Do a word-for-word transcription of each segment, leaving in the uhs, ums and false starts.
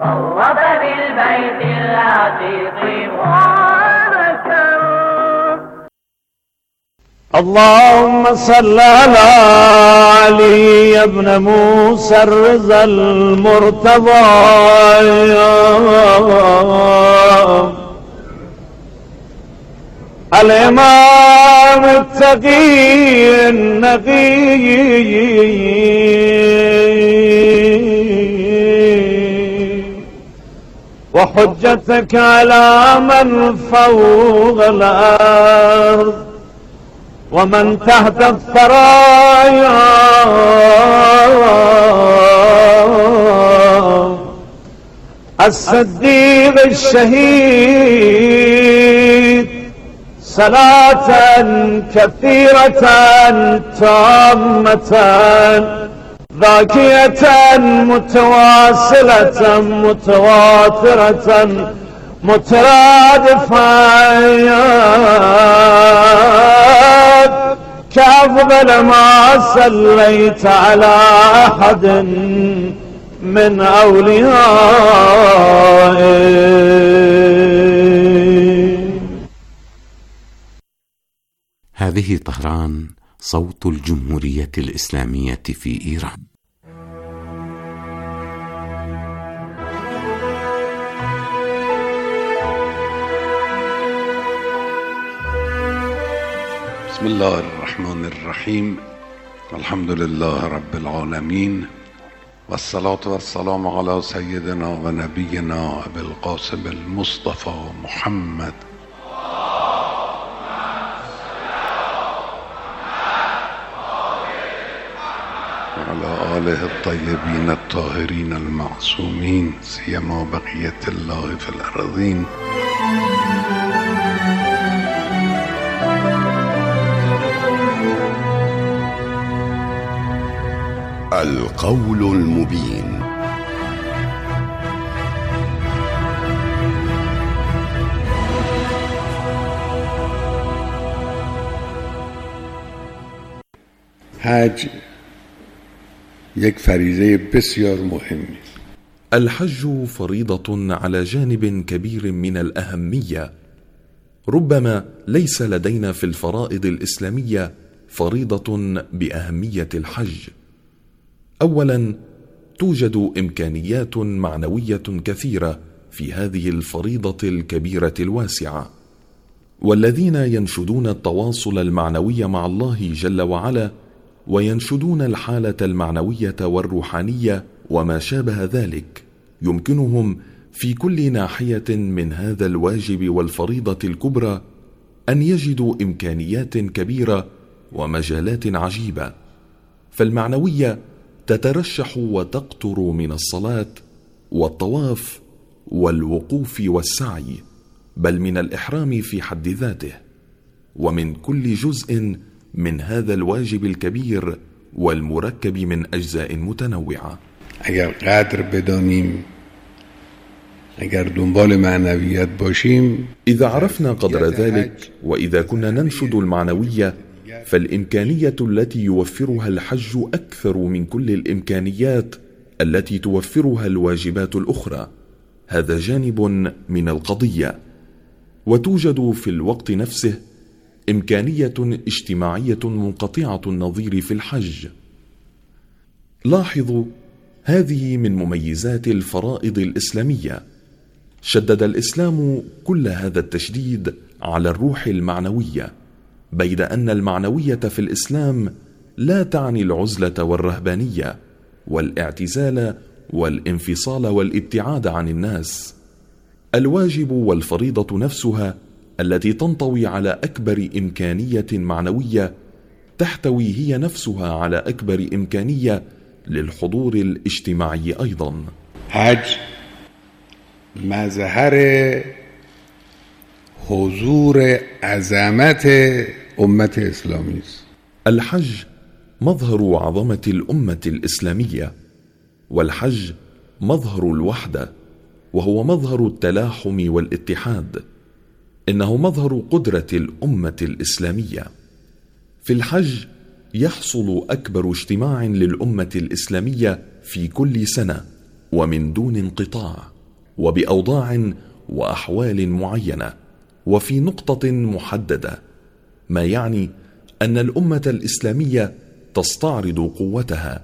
طوف بالبيت العتيق وذكر. اللهم صل على علي ابن موسى الرضا المرتضى الإمام التقي النقي وحجتك على من فوق الأرض ومن تحت الثرايا الصديق الشهيد صلاة كثيرة تامة ذاكية متواصلة متواترة مترادفة كأفضل ما صليت على أحد من أوليائه. هذه طهران، صوت الجمهورية الإسلامية في إيران. بسم الله الرحمن الرحيم. الحمد لله رب العالمين، والصلاة والسلام على سيدنا ونبينا أبي القاسم المصطفى محمد وعلى آله الطيبين الطاهرين المعصومين، سيما بقية الله في الأرضين. القول المبين. حج یک فریضه بسیار مهمی. الحج فريضة على جانب كبير من الأهمية. ربما ليس لدينا في الفرائض الإسلامية فريضة بأهمية الحج. أولا، توجد إمكانيات معنوية كثيرة في هذه الفريضة الكبيرة الواسعة، والذين ينشدون التواصل المعنوي مع الله جل وعلا وينشدون الحالة المعنوية والروحانية وما شابه ذلك يمكنهم في كل ناحية من هذا الواجب والفريضة الكبرى أن يجدوا إمكانيات كبيرة ومجالات عجيبة. فالمعنوية تترشح وتقطر من الصلاة والطواف والوقوف والسعي، بل من الإحرام في حد ذاته، ومن كل جزء من هذا الواجب الكبير والمركب من أجزاء متنوعة. اگر قدر بدانیم، اگر دنبال معنویت باشیم، إذا عرفنا قدر ذلك وإذا كنا ننشد المعنوية، فالإمكانية التي يوفرها الحج أكثر من كل الإمكانيات التي توفرها الواجبات الأخرى. هذا جانب من القضية. وتوجد في الوقت نفسه إمكانية اجتماعية منقطعة النظير في الحج. لاحظوا، هذه من مميزات الفرائض الإسلامية. شدد الإسلام كل هذا التشديد على الروح المعنوية، بيد أن المعنوية في الإسلام لا تعني العزلة والرهبانية والاعتزال والانفصال والابتعاد عن الناس. الواجب والفريضة نفسها التي تنطوي على أكبر إمكانية معنوية تحتوي هي نفسها على أكبر إمكانية للحضور الاجتماعي أيضا. حج مظهر حضور عظمت أمة إسلامية. الحج مظهر عظمة الأمة الإسلامية، والحج مظهر الوحدة، وهو مظهر التلاحم والاتحاد. إنه مظهر قدرة الأمة الإسلامية. في الحج يحصل أكبر اجتماع للأمة الإسلامية في كل سنة ومن دون انقطاع. وبأوضاع وأحوال معينة وفي نقطة محددة، ما يعني أن الأمة الإسلامية تستعرض قوتها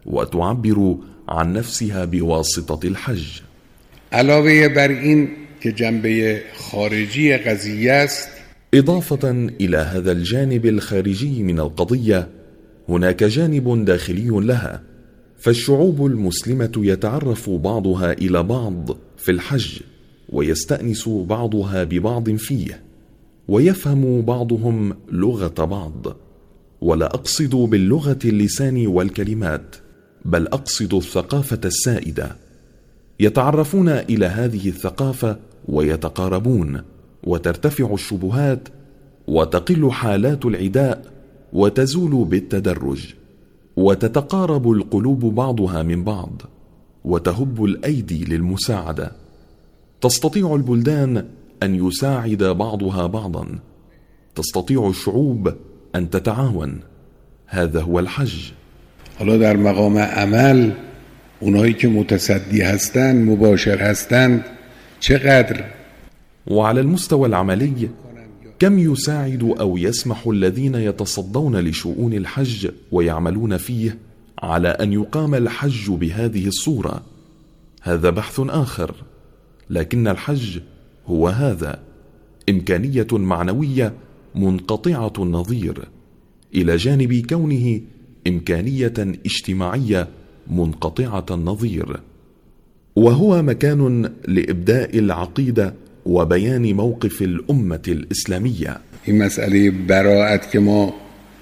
وتعبر عن نفسها بواسطة الحج. علاوه بر این که جنبه خارجی قضیه است، إضافة إلى هذا الجانب الخارجي من القضية، هناك جانب داخلي لها، فالشعوب المسلمة يتعرف بعضها إلى بعض في الحج، ويستأنس بعضها ببعض فيه، ويفهم بعضهم لغة بعض. ولا أقصد باللغة اللسان والكلمات، بل أقصد الثقافة السائدة. يتعرفون إلى هذه الثقافة ويتقاربون، وترتفع الشبهات، وتقل حالات العداء، وتزول بالتدرج، وتتقارب القلوب بعضها من بعض، وتهب الأيدي للمساعدة. تستطيع البلدان أن يساعد بعضها بعضا، تستطيع الشعوب أن تتعاون. هذا هو الحج. حالا در مقام عمل اونایی که متصدی هستند، مباشر هستند، چقدر؟ وعلى المستوى العملي كم يساعد أو يسمح الذين يتصدون لشؤون الحج ويعملون فيه على أن يقام الحج بهذه الصورة؟ هذا بحث آخر، لكن الحج هو هذا: إمكانية معنوية منقطعة النظير، إلى جانب كونه إمكانية اجتماعية منقطعة النظير، وهو مكان لإبداء العقيدة وبيان موقف الأمة الإسلامية. این مسئله براءت که ما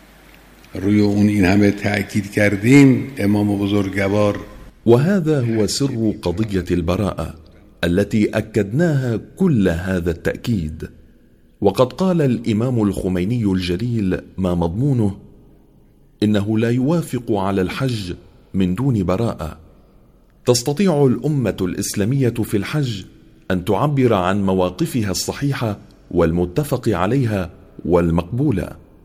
روی اون این همه تأکید کردیم، امام بزرگوار، وهذا هو سر قضية البراءة التي أكدناها كل هذا التأكيد. وقد قال الإمام الخميني الجليل ما مضمونه: إنه لا يوافق على الحج من دون براءة. تستطيع الأمة الإسلامية في الحج أن تعبر عن مواقفها الصحيحة والمتفق عليها والمقبولة.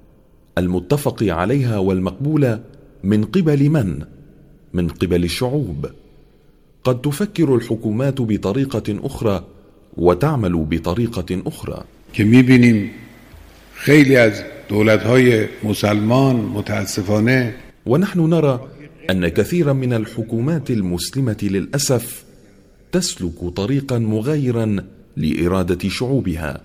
المتفق عليها والمقبولة من قبل من؟ من قبل الشعوب. قد تفكر الحكومات بطريقة أخرى وتعمل بطريقة أخرى. که میبینیم خیلی از دولت‌های مسلمان متاسفانه، ونحن نرى أن كثيرا من الحكومات المسلمة للأسف تسلك طريقا مغايرا لإرادة شعوبها،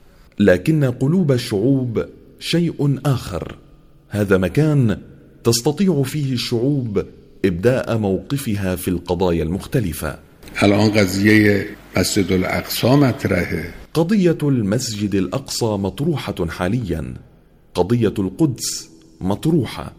لكن قلوب الشعوب شيء آخر. هذا مكان تستطيع فيه الشعوب إبداء موقفها في القضايا المختلفة. الآن قضية مسجد الأقصى مطرحه. قضية المسجد الأقصى مطروحة حاليا، قضية القدس مطروحة.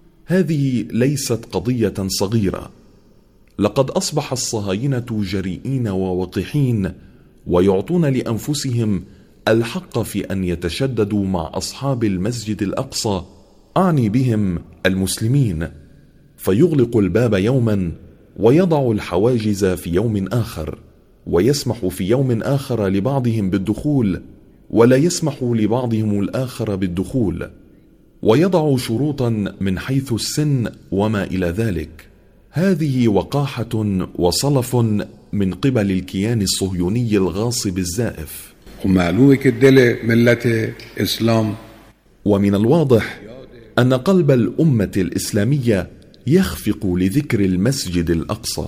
هذه ليست قضية صغيرة. لقد أصبح الصهاينة جريئين ووقحين، ويعطون لأنفسهم الحق في أن يتشددوا مع أصحاب المسجد الأقصى، أعني بهم المسلمين، فيغلق الباب يوما ويضع الحواجز في يوم آخر، ويسمح في يوم آخر لبعضهم بالدخول ولا يسمح لبعضهم الآخر بالدخول، ويضع شروطا من حيث السن وما إلى ذلك. هذه وقاحة وصلف من قبل الكيان الصهيوني الغاصب الزائف. ومعلومة كدل ملة إسلام. ومن الواضح أن قلب الأمة الإسلامية يخفق لذكر المسجد الأقصى.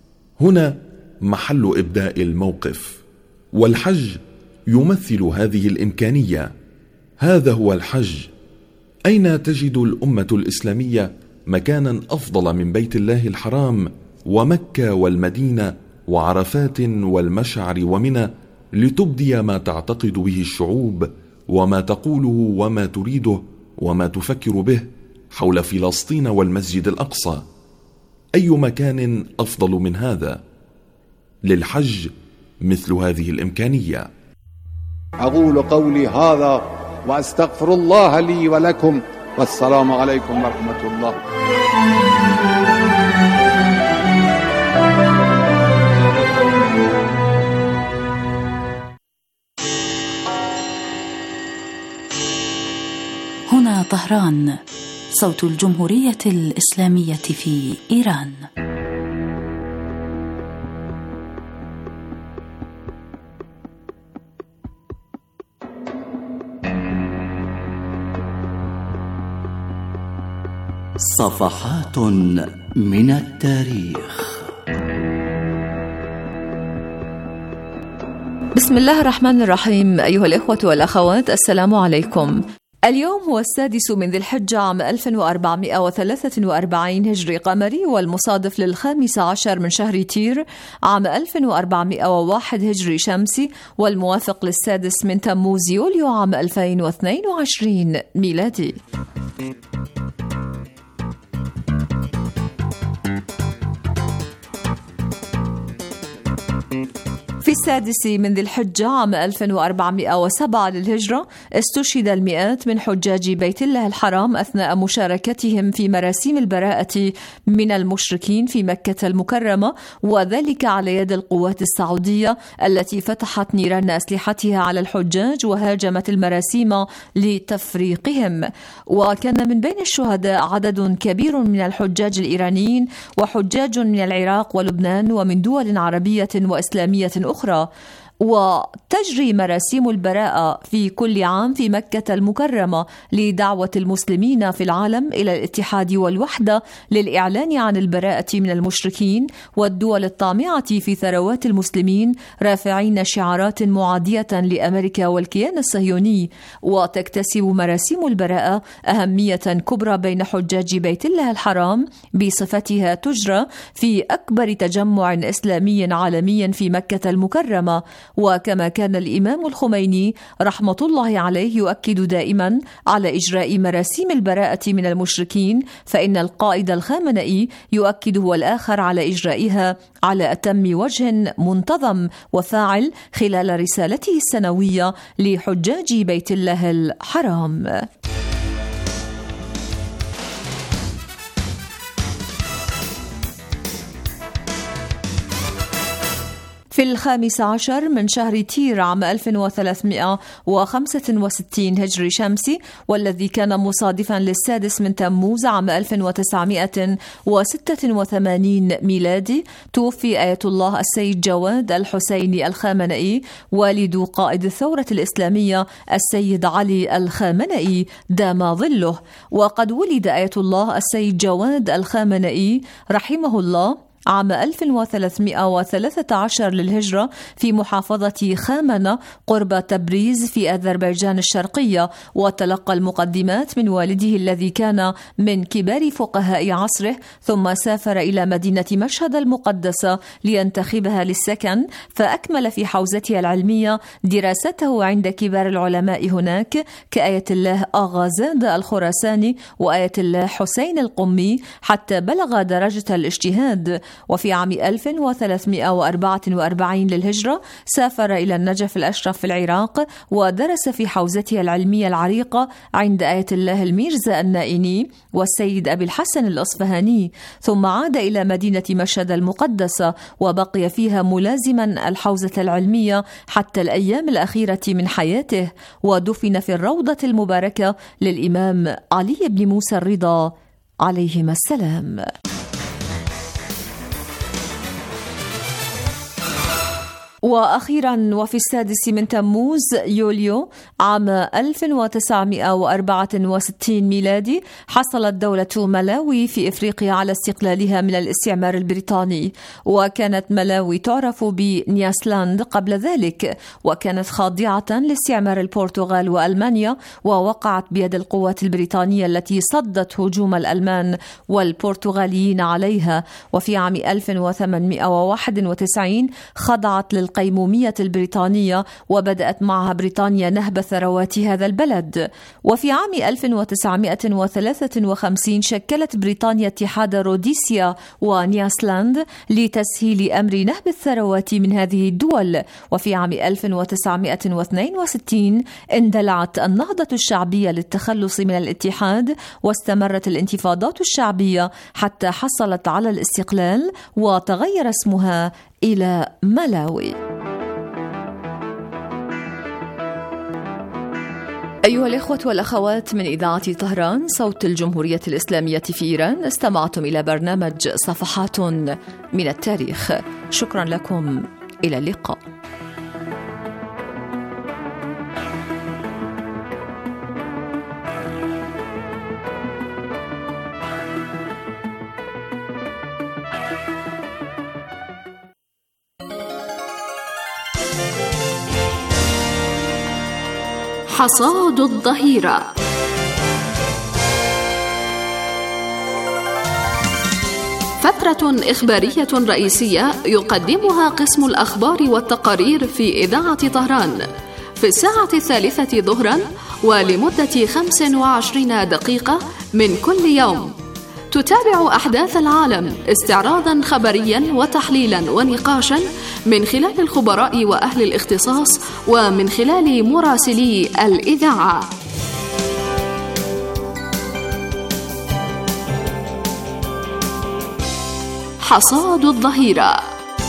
هنا محل إبداء الموقف، والحج يمثل هذه الإمكانية. هذا هو الحج. أين تجد الأمة الإسلامية مكانا أفضل من بيت الله الحرام ومكة والمدينة وعرفات والمشعر ومنى لتبدي ما تعتقد به الشعوب وما تقوله وما تريده وما تفكر به حول فلسطين والمسجد الأقصى؟ أي مكان أفضل من هذا؟ للحج مثل هذه الإمكانية. أقول قولي هذا وأستغفر الله لي ولكم، والسلام عليكم ورحمة الله. هنا طهران، صوت الجمهورية الإسلامية في إيران. صفحات من التاريخ. بسم الله الرحمن الرحيم. أيها الإخوة والأخوات، السلام عليكم. اليوم هو السادس من ذي الحجة عام ألف وأربعمائة وثلاثة وأربعين هجري قمري، والمصادف للخامس عشر من شهر تير عام ألف وأربعمائة وواحد هجري شمسي، والموافق للسادس من تموز يوليو عام ألفين واثنين وعشرين ميلادي. في السادس من ذي الحجة عام ألف وأربعمائة وسبعة للهجرة استشهد المئات من حجاج بيت الله الحرام أثناء مشاركتهم في مراسيم البراءة من المشركين في مكة المكرمة، وذلك على يد القوات السعودية التي فتحت نيران أسلحتها على الحجاج وهاجمت المراسيم لتفريقهم. وكان من بين الشهداء عدد كبير من الحجاج الإيرانيين وحجاج من العراق ولبنان ومن دول عربية وإسلامية أخرى. وتجري مراسيم البراءة في كل عام في مكة المكرمة لدعوة المسلمين في العالم إلى الاتحاد والوحدة للإعلان عن البراءة من المشركين والدول الطامعة في ثروات المسلمين، رافعين شعارات معادية لأمريكا والكيان الصهيوني. وتكتسب مراسيم البراءة أهمية كبرى بين حجاج بيت الله الحرام بصفتها تجرى في أكبر تجمع إسلامي عالمي في مكة المكرمة. وكما كان الإمام الخميني رحمة الله عليه يؤكد دائما على إجراء مراسيم البراءة من المشركين، فإن القائد الخامنئي يؤكد هو الآخر على إجرائها على أتم وجه منتظم وفاعل خلال رسالته السنوية لحجاج بيت الله الحرام. في الخامس عشر من شهر تير عام ألف وثلاثمائة وخمسة وستين هجري شمسي، والذي كان مصادفا للسادس من تموز عام ألف وتسعمائة وستة وثمانين ميلادي، توفي آية الله السيد جواد الحسيني الخامنئي والد قائد الثورة الإسلامية السيد علي الخامنئي دام ظله. وقد ولد آية الله السيد جواد الخامنئي رحمه الله عام ألف وثلاثمائة وثلاثة عشر للهجرة في محافظة خامنة قرب تبريز في أذربيجان الشرقية، وتلقى المقدمات من والده الذي كان من كبار فقهاء عصره، ثم سافر إلى مدينة مشهد المقدسة لينتخبها للسكن، فأكمل في حوزته العلمية دراسته عند كبار العلماء هناك كآية الله آغا زاد الخراساني وآية الله حسين القمي، حتى بلغ درجة الاجتهاد. وفي عام ألف وثلاثمائة وأربعة وأربعين للهجرة سافر إلى النجف الأشرف في العراق، ودرس في حوزته العلمية العريقة عند آية الله الميرزا النائني والسيد أبي الحسن الأصفهاني، ثم عاد إلى مدينة مشهد المقدسة وبقي فيها ملازما الحوزة العلمية حتى الأيام الأخيرة من حياته، ودفن في الروضة المباركة للإمام علي بن موسى الرضا عليهما السلام. وأخيرا وفي السادس من تموز يوليو عام ألف وتسعمائة وأربعة وستين ميلادي حصلت دولة ملاوي في إفريقيا على استقلالها من الاستعمار البريطاني، وكانت ملاوي تعرف بنياسلاند قبل ذلك، وكانت خاضعة لاستعمار البرتغال وألمانيا، ووقعت بيد القوات البريطانية التي صدت هجوم الألمان والبرتغاليين عليها. وفي عام ألف وثمانمائة وواحد وتسعين خضعت لل القيمومية البريطانية، وبدأت معها بريطانيا نهب ثروات هذا البلد. وفي عام ألف وتسعمائة وثلاثة وخمسين شكلت بريطانيا اتحاد روديسيا ونياسلاند لتسهيل أمر نهب الثروات من هذه الدول. وفي عام ألف وتسعمائة واثنين وستين اندلعت النهضة الشعبية للتخلص من الاتحاد، واستمرت الانتفاضات الشعبية حتى حصلت على الاستقلال وتغير اسمها إلى ملاوي. أيها الإخوة والأخوات، من إذاعة طهران صوت الجمهورية الإسلامية في إيران، استمعتم إلى برنامج صفحات من التاريخ. شكرا لكم، إلى اللقاء. حصاد الظهيرة. فترة إخبارية رئيسية يقدمها قسم الأخبار والتقارير في إذاعة طهران في الساعة الثالثة ظهرا ولمدة خمس وعشرين دقيقة من كل يوم. تتابع أحداث العالم استعراضا خبريا وتحليلا ونقاشا من خلال الخبراء وأهل الاختصاص ومن خلال مراسلي الإذاعة. حصاد الظهيرة.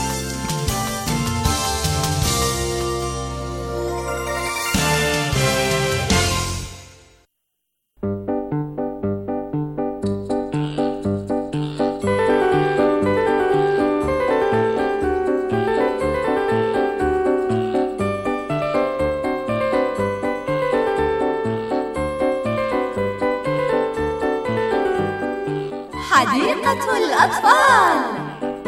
حديقة الأطفال.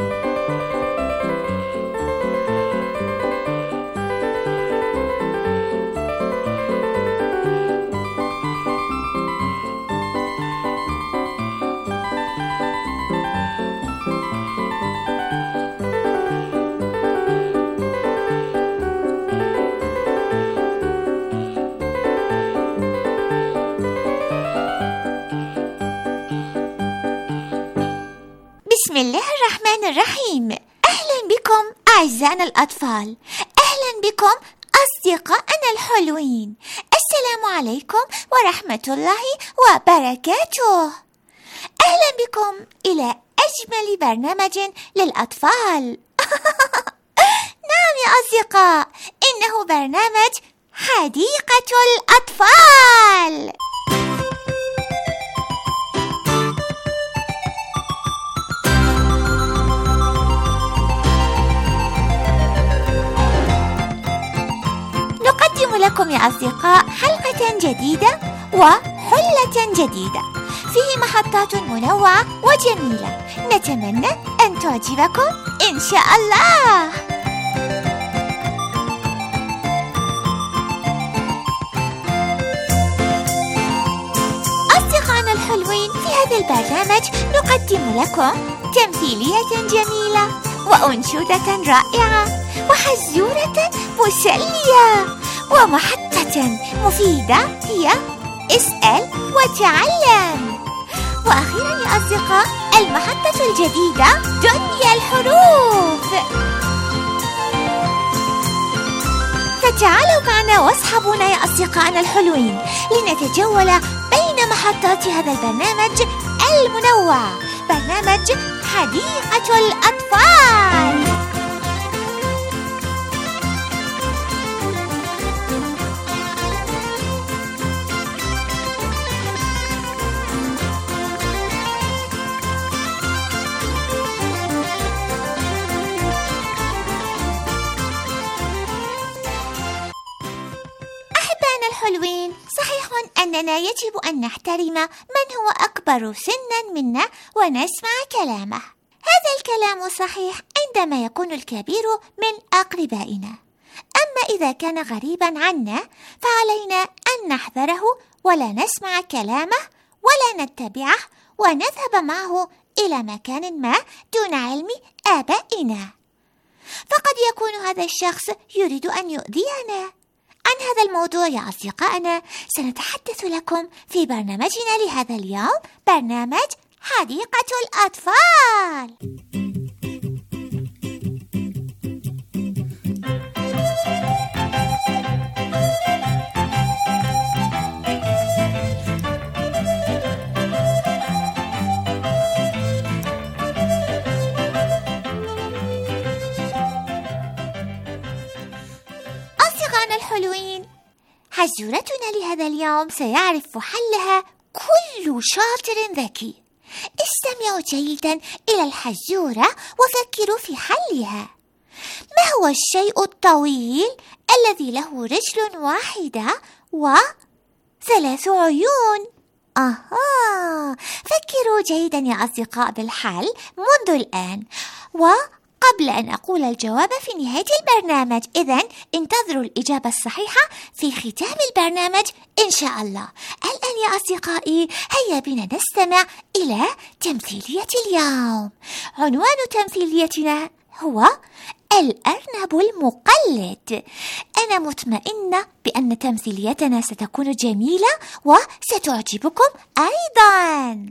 بسم الله الرحمن الرحيم. أهلا بكم أعزائنا الأطفال، أهلا بكم أصدقائنا الحلوين. السلام عليكم ورحمة الله وبركاته. أهلا بكم إلى أجمل برنامج للأطفال. نعم يا أصدقاء، إنه برنامج حديقة الأطفال. نقدم لكم يا أصدقاء حلقة جديدة وحلة جديدة فيه محطات منوعة وجميلة، نتمنى أن تعجبكم إن شاء الله. أصدقائنا الحلوين، في هذا البرنامج نقدم لكم تمثيلية جميلة وأنشودة رائعة وحزورة مسلية ومحطة مفيدة هي اسأل وتعلم. وأخيرا يا أصدقاء، المحطة الجديدة دنيا الحروف. فتعالوا معنا واصحبونا يا أصدقائنا الحلوين لنتجول بين محطات هذا البرنامج المنوع، برنامج حديقة الأطفال. الحلوين، صحيح أننا يجب أن نحترم من هو أكبر سنا منا ونسمع كلامه. هذا الكلام صحيح عندما يكون الكبير من أقربائنا، أما إذا كان غريبا عنا فعلينا أن نحذره ولا نسمع كلامه ولا نتبعه ونذهب معه إلى مكان ما دون علم آبائنا، فقد يكون هذا الشخص يريد أن يؤذينا. عن هذا الموضوع يا أصدقائنا سنتحدث لكم في برنامجنا لهذا اليوم، برنامج حديقة الأطفال. الحلوين، حزورتنا لهذا اليوم سيعرف حلها كل شاطر ذكي. استمعوا جيدا إلى الحزورة وفكروا في حلها. ما هو الشيء الطويل الذي له رجل واحدة وثلاث عيون؟ أها، فكروا جيدا يا أصدقاء بالحل منذ الآن، قبل أن أقول الجواب في نهاية البرنامج. إذن انتظروا الإجابة الصحيحة في ختام البرنامج إن شاء الله. الآن يا أصدقائي هيا بنا نستمع إلى تمثيلية اليوم. عنوان تمثيليتنا هو الأرنب المقلد. أنا مطمئنة بأن تمثيليتنا ستكون جميلة وستعجبكم أيضا.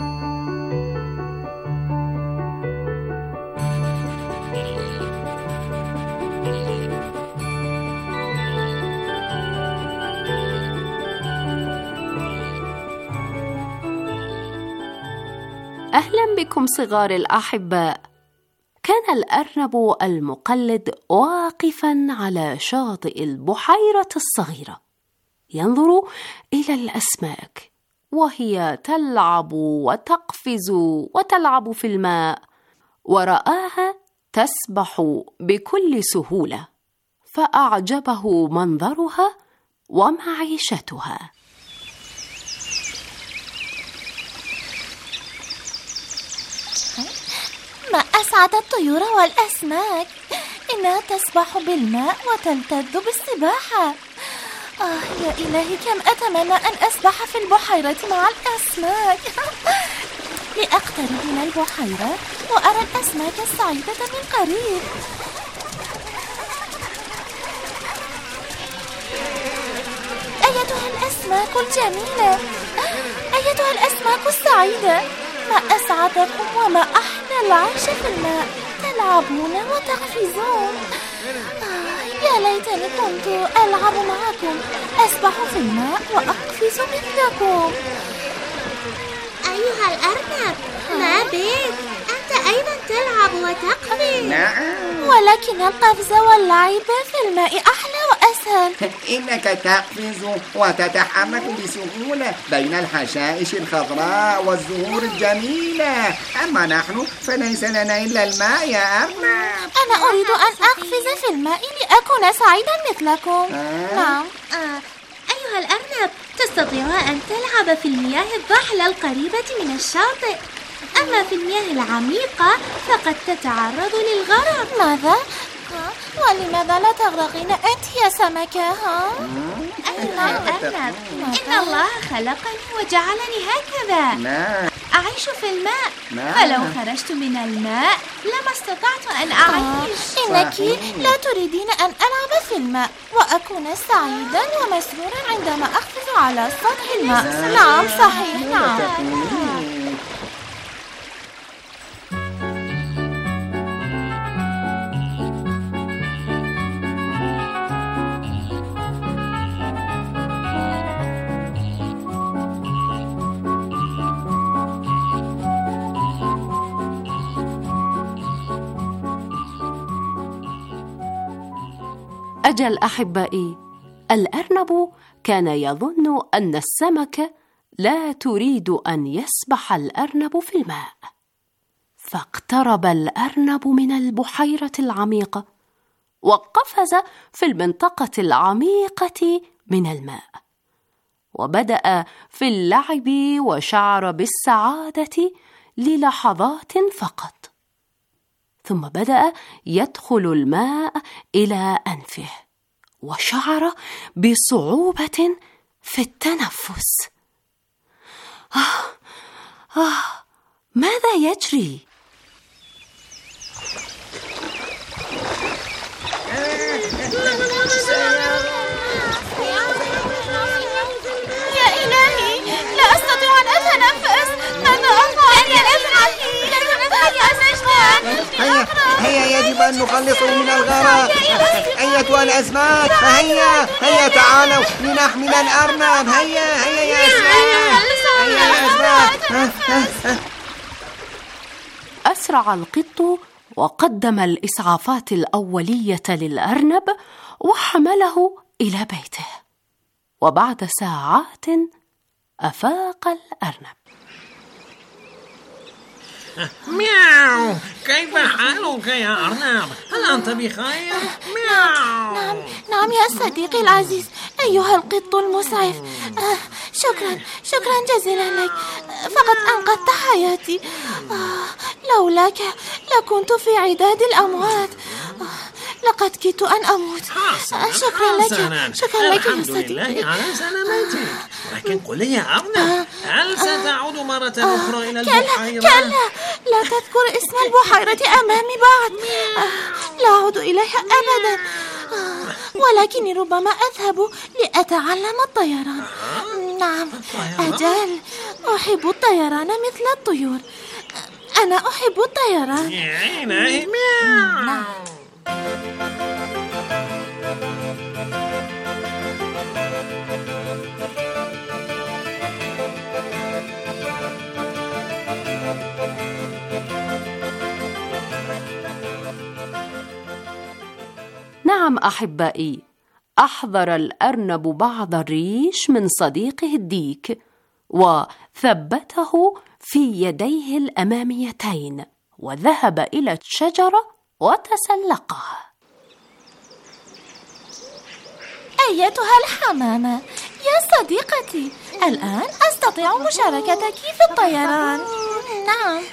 أهلا بكم صغار الأحباء. كان الأرنب المقلد واقفا على شاطئ البحيرة الصغيرة ينظر إلى الأسماك وهي تلعب وتقفز وتلعب في الماء، ورآها تسبح بكل سهولة، فأعجبه منظرها ومعيشتها. ما أسعد الطيور والأسماك، إنها تسبح بالماء وتلتذ بالسباحة. آه يا إلهي، كم أتمنى أن أسبح في البحيرة مع الأسماك. لأقترب من البحيرة وأرى الأسماك السعيدة من قريب. أيتها الأسماك الجميلة، أيتها الأسماك السعيدة، ما أسعدكم وما أحلى العيش في الماء، تلعبون وتقفزون. آه يا ليتني كنت ألعب معكم، أسبح في الماء وأقفز مثلكم. أيها الأرنب، ما بك؟ أنت أيضا تلعب وتقفز. نعم، ولكن القفز واللعب في الماء أحلى وأسهل. إنك تقفز وتتحرك بسهولة بين الحشائش الخضراء والزهور الجميلة، أما نحن فليس لنا إلا الماء يا أرنب. أنا أريد أن أقفز في الماء لأكون سعيدا مثلكم. آه. نعم. آه. أيها الأرنب، تستطيع أن تلعب في المياه الضحلة القريبة من الشاطئ، أما في المياه العميقة فقد تتعرض للغرق. ماذا؟ ولماذا لا تغرقين أنت يا سمكة؟ ها؟ أيها الأرنب، إن الله خلقني وجعلني هكذا. نعم. أعيش في الماء. نعم. فلو خرجت من الماء لما استطعت أن أعيش. آه. إنك لا تريدين أن ألعب في الماء وأكون سعيدا ومسرورا عندما أقفز على سطح الماء. نعم صحيح. نعم. أجل أحبائي، الأرنب كان يظن أن السمكة لا تريد أن يسبح الأرنب في الماء، فاقترب الأرنب من البحيرة العميقة وقفز في المنطقة العميقة من الماء، وبدأ في اللعب وشعر بالسعادة للحظات فقط، ثم بدأ يدخل الماء إلى أنفه وشعر بصعوبة في التنفس. آه آه ماذا يجري؟ يا إلهي، لا أستطيع أن أتنفس. ماذا أفعل يا إلهي؟ هيا هيا، يجب أن نخلصه من الغرق. أيتها الأسماك، فهيا هيا تعالوا لنحمل الأرنب. هيا هيا يا أسماك، هيا يا أسماك. أسرع القط وقدم الإسعافات الأولية للأرنب وحمله إلى بيته، وبعد ساعات أفاق الأرنب. مياو، كيف حالك يا أرنب؟ هل أنت بخير؟ مياو. نعم نعم يا صديقي العزيز، أيها القط المسعف. آه شكرا شكرا جزيلا لك، فقد أنقذت حياتي. آه لولاك لكنت في عداد الأموات. لقد كدت أن أموت. شكرا لك، شكرا لك الحمد لله على سلامتك. لكن قل لي يا أرنب، هل ستعود مرة أخرى إلى البحيرة؟ كلا، لا تذكر اسم البحيرة أمامي بعد. لا أعود إليها أبدا، ولكني ربما أذهب لأتعلم الطيران. نعم، أجل، أحب الطيران مثل الطيور. أنا أحب الطيران. نعم. نعم أحبائي، أحضر الأرنب بعض الريش من صديقه الديك وثبته في يديه الأماميتين، وذهب إلى الشجرة وتسلقها. أيتها الحمامة يا صديقتي، الآن أستطيع مشاركتك في الطيران. نعم.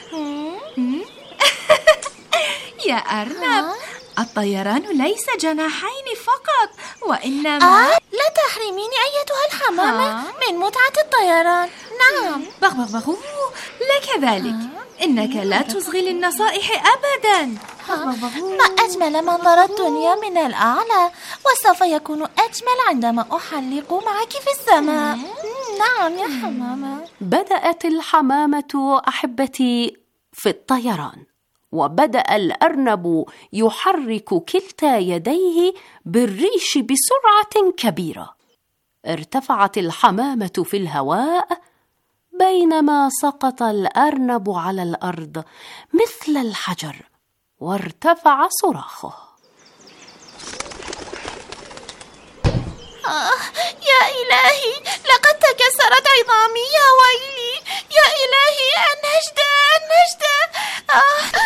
يا أرنب، الطيران ليس جناحين فقط، وإنما آه، لا تحرميني أيتها الحمامة من متعة الطيران. نعم. بغ بغ بغ لك ذلك. إنك لا تصغي للنصائح أبدا. ما أجمل منظر الدنيا من الأعلى، وسوف يكون أجمل عندما أحلق معك في السماء. نعم يا حمامة. بدأت الحمامة أحبتي في الطيران، وبدأ الأرنب يحرك كلتا يديه بالريش بسرعة كبيرة. ارتفعت الحمامة في الهواء، بينما سقط الأرنب على الأرض مثل الحجر، وارتفع صراخه. آه يا إلهي، لقد تكسرت عظامي، يا ويلي، يا إلهي، النجدة النجدة. آه.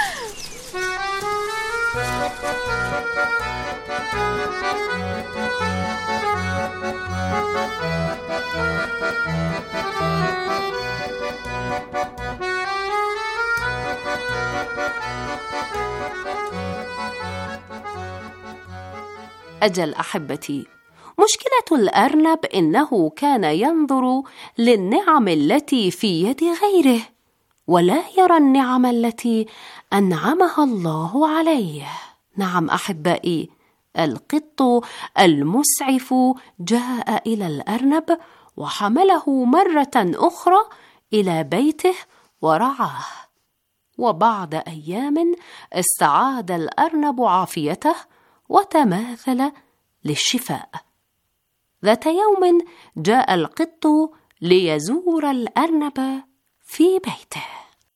أجل أحبتي، مشكلة الأرنب إنه كان ينظر للنعم التي في يد غيره، ولا يرى النعم التي أنعمها الله عليه. نعم أحبائي، القط المسعف جاء إلى الأرنب وحمله مرة أخرى إلى بيته ورعاه، وبعد أيام استعاد الأرنب عافيته وتماثل للشفاء. ذات يوم جاء القط ليزور الأرنب في بيته.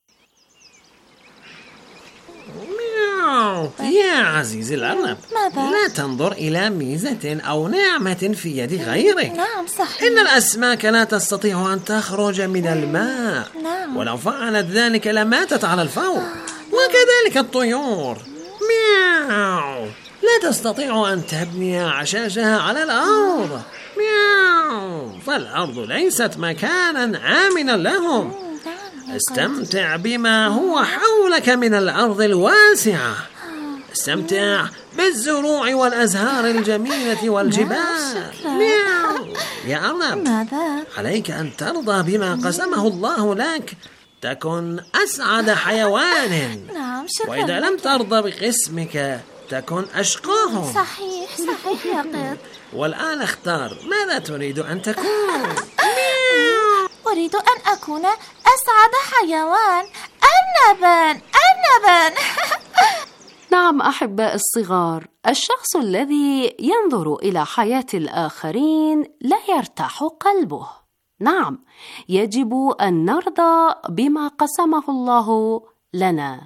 يا عزيزي الأرنب، ماذا؟ لا تنظر إلى ميزة أو نعمة في يد غيرك. نعم صحيح. إن الأسماك لا تستطيع أن تخرج من الماء. نعم. ولو فعلت ذلك لماتت على الفور. وكذلك الطيور. مياو. لا تستطيع أن تبني عشاشها على الأرض. مياو. فالأرض ليست مكانا آمنا لهم. استمتع بما هو حولك من الأرض الواسعة. استمتع بالزروع والأزهار الجميلة والجبال. مياو. يا أرنب، ماذا؟ عليك أن ترضى بما قسمه الله لك، تكن أسعد حيوان. نعم شكرا. وإذا لم ترضى بقسمك تكن أشقاهم. صحيح صحيح يا قط. والآن اختار، ماذا تريد أن تكون؟ أريد أن أكون أسعد حيوان، أرنبا أرنبا. نعم أحباء الصغار، الشخص الذي ينظر إلى حياة الآخرين لا يرتاح قلبه. نعم، يجب أن نرضى بما قسمه الله لنا.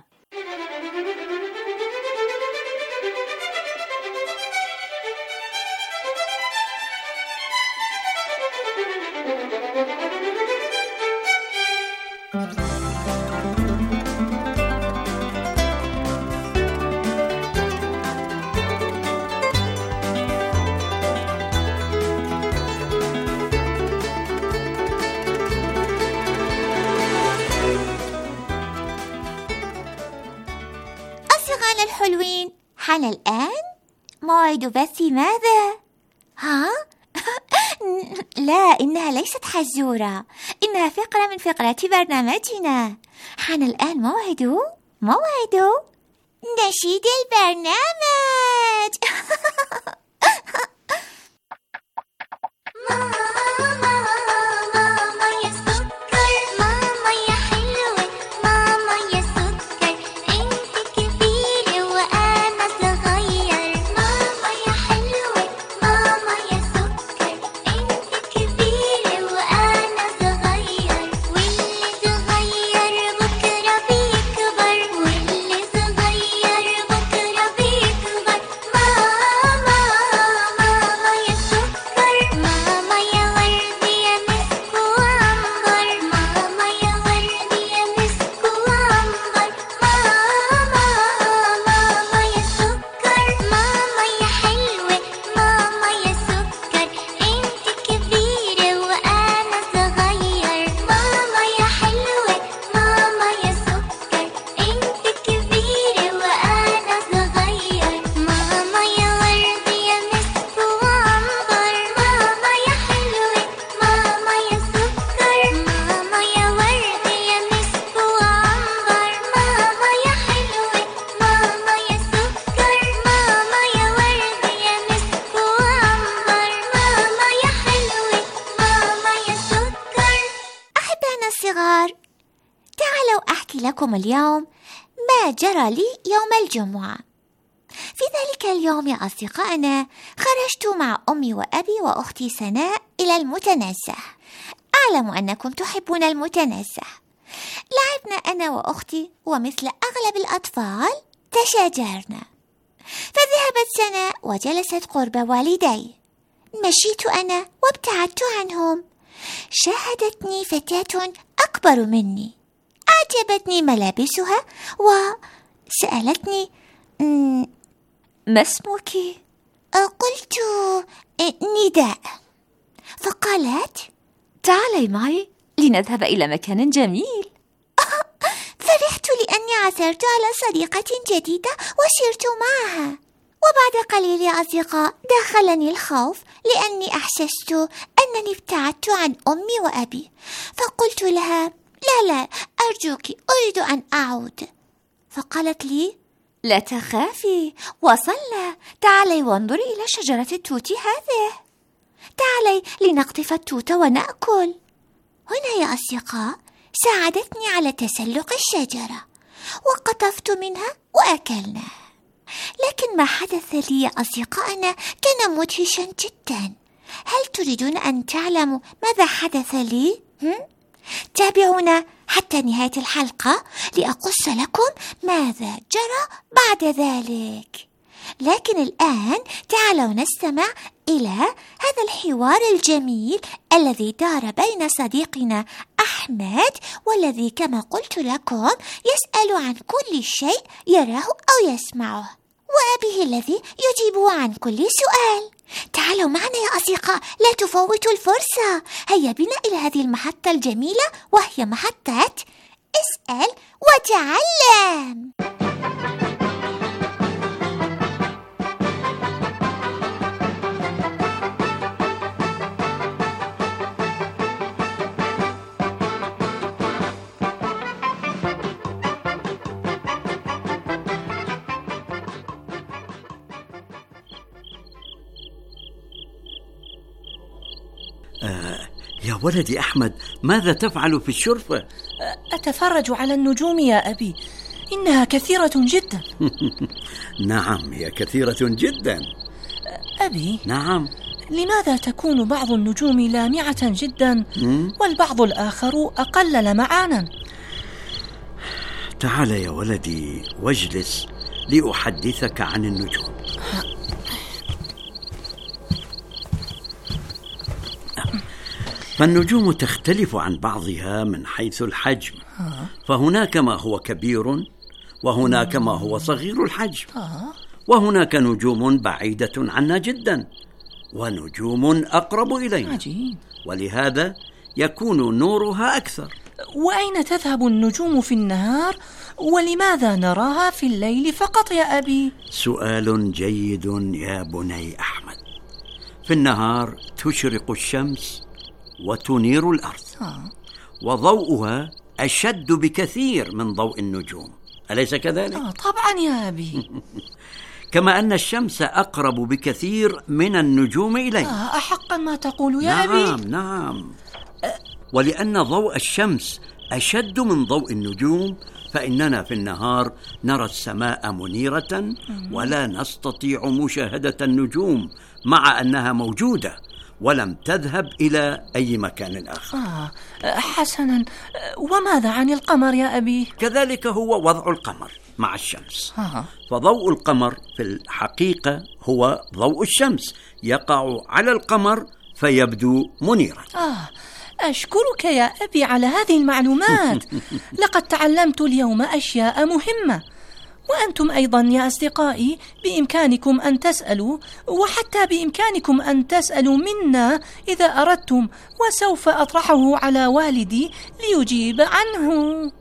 أصدقائنا الحلوين، حان الآن موعد بث ماذا؟ ها؟ لا، إنها ليست حزورة، إنها فقرة من فقرات برنامجنا. حان الآن موعد موعد نشيد البرنامج. لكم اليوم ما جرى لي يوم الجمعة. في ذلك اليوم يا أصدقائنا خرجت مع أمي وأبي وأختي سناء إلى المتنزه. أعلم أنكم تحبون المتنزه. لعبنا أنا وأختي ومثل أغلب الأطفال تشاجرنا، فذهبت سناء وجلست قرب والدي. مشيت أنا وابتعدت عنهم. شاهدتني فتاة أكبر مني، أعجبتني ملابسها وسألتني ما اسمك؟ قلت نداء، فقالت تعالي معي لنذهب إلى مكان جميل. فرحت لأني عثرت على صديقة جديدة وسرت معها. وبعد قليل يا أصدقاء دخلني الخوف لأني أحسست أنني ابتعدت عن أمي وأبي، فقلت لها لا لا أرجوك أريد أن أعود. فقالت لي لا تخافي، وصلنا، تعالي وانظري إلى شجرة التوت هذه، تعالي لنقطف التوت ونأكل. هنا يا أصدقاء ساعدتني على تسلق الشجرة وقطفت منها وأكلنا. لكن ما حدث لي يا أصدقائنا كان مدهشا جدا. هل تريدون أن تعلموا ماذا حدث لي؟ هم؟ تابعونا حتى نهاية الحلقة لأقص لكم ماذا جرى بعد ذلك. لكن الآن تعالوا نستمع إلى هذا الحوار الجميل الذي دار بين صديقنا أحمد، والذي كما قلت لكم يسأل عن كل شيء يراه أو يسمعه، وأبيه الذي يجيب عن كل سؤال. تعالوا معنا يا أصدقاء، لا تفوتوا الفرصة. هيا بنا إلى هذه المحطة الجميلة وهي محطة اسأل وتعلم. آه يا ولدي أحمد، ماذا تفعل في الشرفة؟ أتفرج على النجوم يا أبي، إنها كثيرة جدا. نعم هي كثيرة جدا. أبي نعم، لماذا تكون بعض النجوم لامعة جدا والبعض الآخر أقل لمعانا؟ تعال يا ولدي واجلس لأحدثك عن النجوم. فالنجوم تختلف عن بعضها من حيث الحجم، فهناك ما هو كبير وهناك ما هو صغير الحجم، وهناك نجوم بعيدة عنا جدا ونجوم أقرب إلينا، ولهذا يكون نورها أكثر. وأين تذهب النجوم في النهار ولماذا نراها في الليل فقط يا أبي؟ سؤال جيد يا بني أحمد. في النهار تشرق الشمس وتنير الأرض، وضوءها أشد بكثير من ضوء النجوم، أليس كذلك؟ آه طبعا يا أبي. كما أن الشمس أقرب بكثير من النجوم إليه. آه أحقا ما تقول يا نعم أبي؟ نعم نعم. ولأن ضوء الشمس أشد من ضوء النجوم، فإننا في النهار نرى السماء منيرة ولا نستطيع مشاهدة النجوم مع أنها موجودة ولم تذهب إلى أي مكان آخر. آه حسنا، وماذا عن القمر يا أبي؟ كذلك هو وضع القمر مع الشمس. آه. فضوء القمر في الحقيقة هو ضوء الشمس يقع على القمر فيبدو منيرا. آه أشكرك يا أبي على هذه المعلومات. لقد تعلمت اليوم أشياء مهمة. وأنتم أيضا يا أصدقائي بإمكانكم أن تسألوا، وحتى بإمكانكم أن تسألوا منا إذا أردتم، وسوف أطرحه على والدي ليجيب عنه.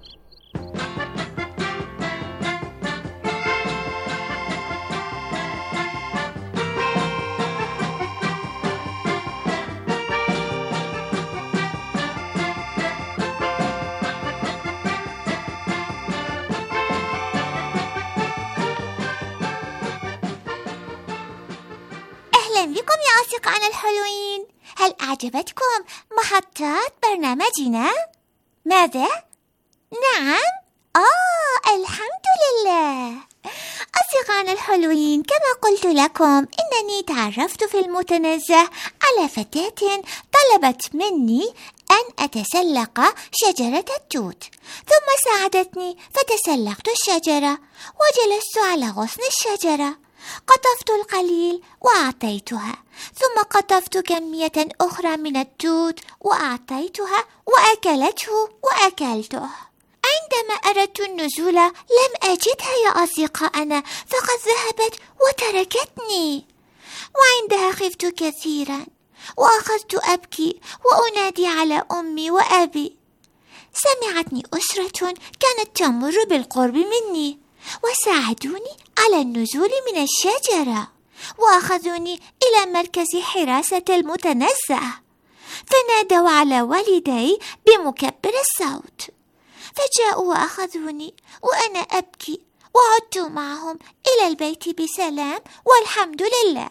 أهلا بكم يا أصدقائنا الحلوين. هل أعجبتكم محطات برنامجنا؟ ماذا؟ نعم؟ آه الحمد لله. أصدقائنا الحلوين، كما قلت لكم إنني تعرفت في المتنزه على فتاة طلبت مني أن أتسلق شجرة التوت، ثم ساعدتني فتسلقت الشجرة وجلست على غصن الشجرة. قطفت القليل وأعطيتها، ثم قطفت كمية أخرى من التوت وأعطيتها وأكلته وأكلته. عندما أردت النزول لم أجدها يا أصدقائنا، فقد ذهبت وتركتني، وعندها خفت كثيرا وأخذت أبكي وأنادي على أمي وأبي. سمعتني أسرة كانت تمر بالقرب مني وساعدوني على النزول من الشجرة، وأخذوني إلى مركز حراسة المتنزه، فنادوا على والدي بمكبر الصوت، فجاءوا وأخذوني وأنا أبكي، وعدت معهم إلى البيت بسلام والحمد لله.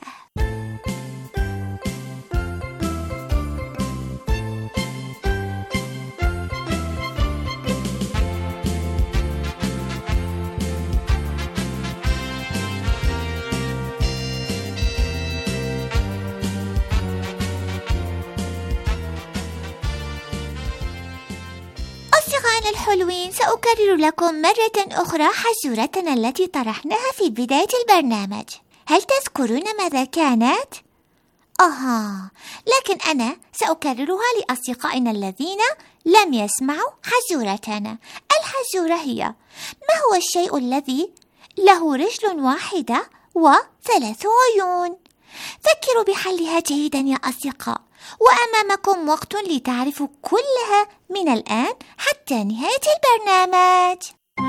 أصدقائنا الحلوين، سأكرر لكم مرة أخرى حزورتنا التي طرحناها في بداية البرنامج. هل تذكرون ماذا كانت؟ أها، لكن أنا سأكررها لأصدقائنا الذين لم يسمعوا حزورتنا. الحزورة هي: ما هو الشيء الذي له رجل واحدة وثلاث عيون؟ فكروا بحلها جيدا يا أصدقاء، وأمامكم وقت لتعرفوا كلها من الآن حتى نهاية البرنامج.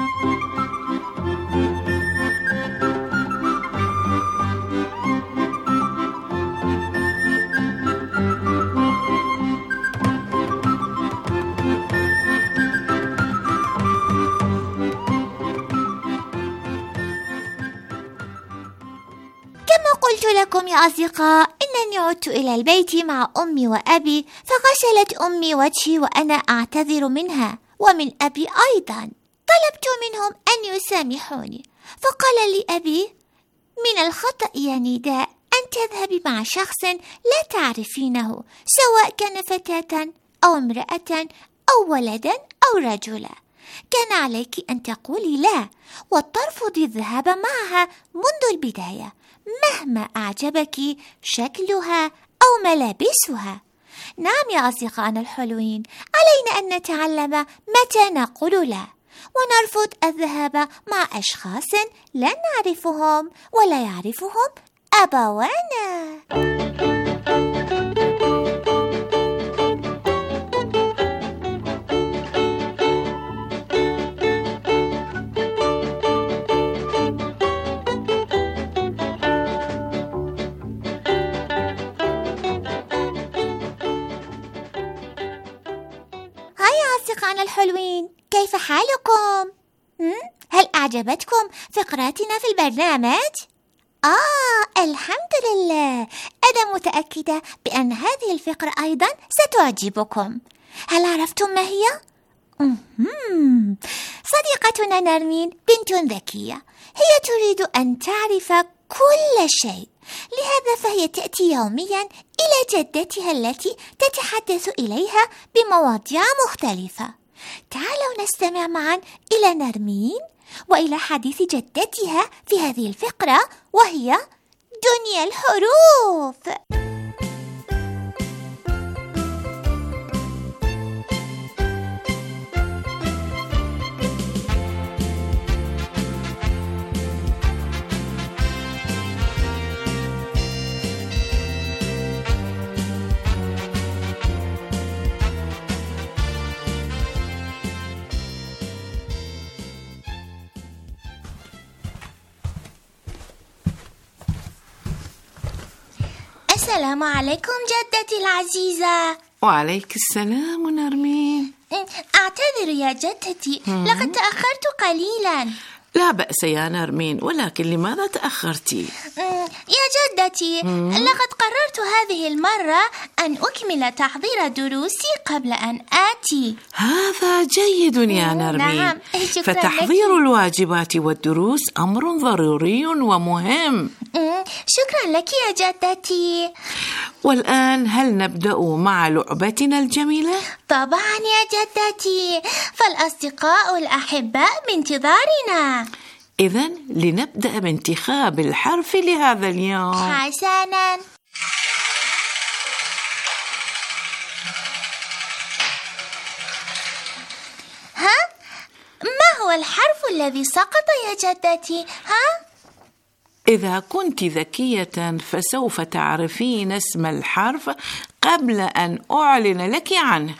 كما قلت لكم يا أصدقاء، إنني عدت إلى البيت مع أمي وأبي، فغسلت أمي وجهي وأنا أعتذر منها ومن أبي أيضا. طلبت منهم أن يسامحوني، فقال لي أبي: من الخطأ يا نداء أن تذهبي مع شخص لا تعرفينه، سواء كان فتاة أو امرأة أو ولدا أو رجلا. كان عليك أن تقولي لا وترفضي الذهاب معها منذ البداية، مهما أعجبك شكلها أو ملابسها. نعم يا أصدقائنا الحلوين، علينا أن نتعلم متى نقول لا، ونرفض الذهاب مع أشخاص لا نعرفهم ولا يعرفهم أبوانا. مستمعنا الحلوين، كيف حالكم؟ هل أعجبتكم فقراتنا في البرنامج؟ آه الحمد لله، أنا متأكدة بأن هذه الفقرة أيضا ستعجبكم. هل عرفتم ما هي؟ مم. صديقتنا نرمين بنت ذكية، هي تريد أن تعرف كل شيء، لهذا فهي تأتي يوميا إلى جدتها التي تتحدث إليها بمواضيع مختلفة. تعالوا نستمع معا إلى نرمين وإلى حديث جدتها في هذه الفقرة، وهي دنيا الحروف. السلام عليكم جدتي العزيزة. وعليك السلام نرمين. أعتذر يا جدتي، لقد تأخرت قليلا. لا بأس يا نرمين، ولكن لماذا تأخرتي؟ يا جدتي، لقد قررت هذه المرة أن أكمل تحضير دروسي قبل أن آتي. هذا جيد يا نرمين. نعم، فتحضير الواجبات والدروس أمر ضروري ومهم. شكرا لك يا جدتي. والآن هل نبدأ مع لعبتنا الجميلة؟ طبعا يا جدتي، فالأصدقاء الأحباء بانتظارنا. إذن لنبدأ بانتخاب الحرف لهذا اليوم. حسنا. ها؟ ما هو الحرف الذي سقط يا جدتي؟ ها؟ إذا كنت ذكية فسوف تعرفين اسم الحرف قبل أن أعلن لك عنه.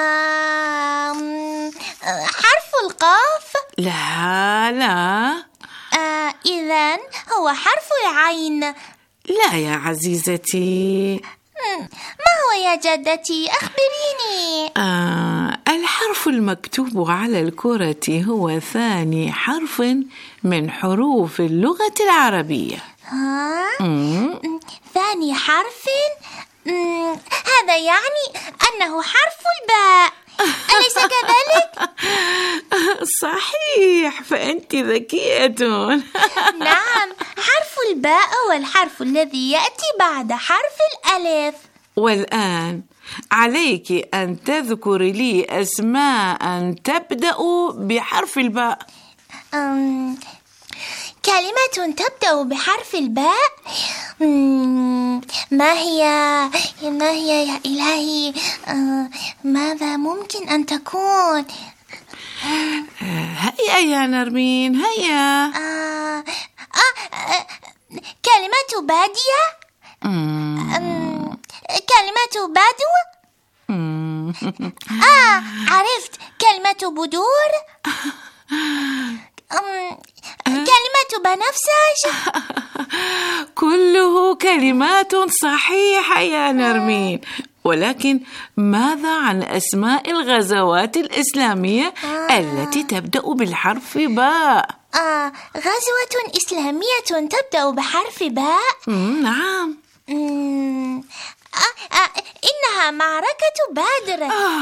آم... حرف القاف؟ لا لا. آه إذن هو حرف العين. لا يا عزيزتي. ما هو يا جدتي؟ أخبريني. آه الحرف المكتوب على الكرة هو ثاني حرف من حروف اللغة العربية. ها؟ مم. ثاني حرف؟ مم. هذا يعني أنه حرف الباء، أليس كذلك؟ صحيح، فأنت ذكية. نعم، حرف الباء هو الحرف الذي يأتي بعد حرف الألف. والآن عليك أن تذكر لي أسماء تبدأ بحرف الباء. أم... كلمة تبدأ بحرف الباء؟ ما هي؟ ما هي يا إلهي؟ آه، ماذا ممكن أن تكون؟ هيا يا نرمين، هيا. آه، آه، آه، كلمة بادية؟ كلمة بدو؟ آه، عرفت، كلمة بدور؟ كلمة بنفسج؟ كله كلمات صحيحة يا نرمين، ولكن ماذا عن أسماء الغزوات الإسلامية آه. التي تبدأ بالحرف باء؟ آه، غزوة إسلامية تبدأ بحرف باء؟ نعم. مم. آه آه إنها معركة بدر.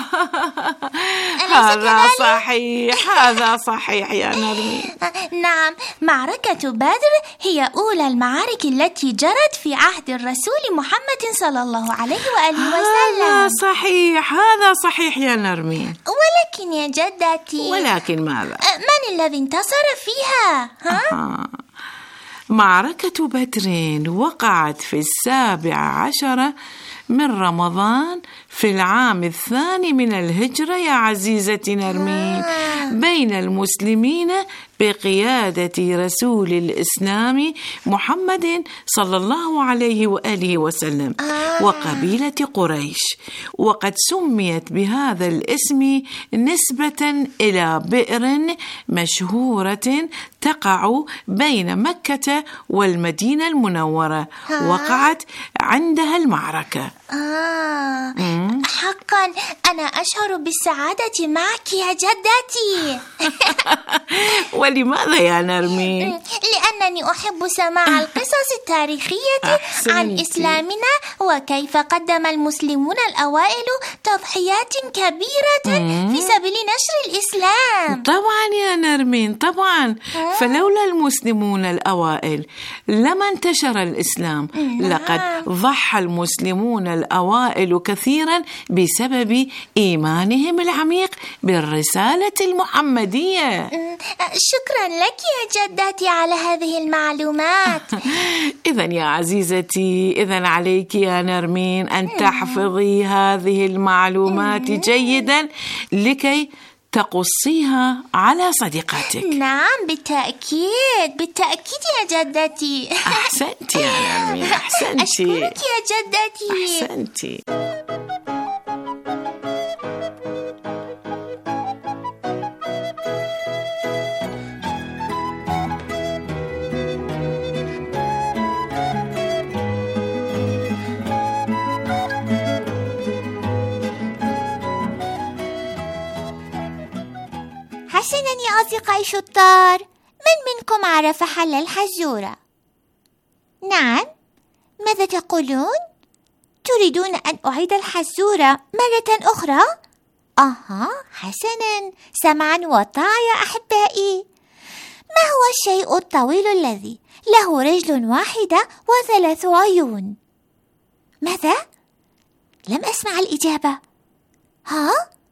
هذا صحيح، هذا صحيح يا نرمين. نعم، معركة بدر هي أولى المعارك التي جرت في عهد الرسول محمد صلى الله عليه وآله وسلم. هذا صحيح، هذا صحيح يا نرمين. ولكن يا جدتي، ولكن ماذا؟ من الذي انتصر فيها؟ ها؟ آه. معركة بدر وقعت في السابع عشر من رمضان في العام الثاني من الهجرة يا عزيزتي نرمين، بين المسلمين بقيادة رسول الإسلام محمد صلى الله عليه وآله وسلم وقبيلة قريش، وقد سميت بهذا الاسم نسبة إلى بئر مشهورة تقع بين مكة والمدينة المنورة وقعت عندها المعركة. آه حقا أنا أشعر بالسعادة معك يا جدتي. ولماذا يا نرمين؟ لأنني أحب سماع القصص التاريخية عن إسلامنا وكيف قدم المسلمون الأوائل تضحيات كبيرة في سبيل نشر الإسلام. طبعا يا نرمين طبعا، فلولا المسلمون الأوائل لما انتشر الإسلام. لقد ضحى المسلمون الأوائل كثيرا بسبب إيمانهم العميق بالرسالة المحمدية. شكرا لك يا جدتي على هذه المعلومات. إذن يا عزيزتي، إذن عليك يا نرمين أن تحفظي هذه المعلومات جيدا لكي تقصيها على صديقاتك. نعم بالتأكيد بالتأكيد يا جدتي. أحسنتي يا نرمين، أحسنتي. أشكرك يا جدتي. أحسنتي. حسناً يا أصدقائي الشطار، من منكم عرف حل الحزورة؟ نعم، ماذا تقولون؟ تريدون أن أعيد الحزورة مرة أخرى؟ أها، حسناً، سمعاً وطاعة يا أحبائي. ما هو الشيء الطويل الذي له رجل واحدة وثلاث عيون؟ ماذا؟ لم أسمع الإجابة. ها؟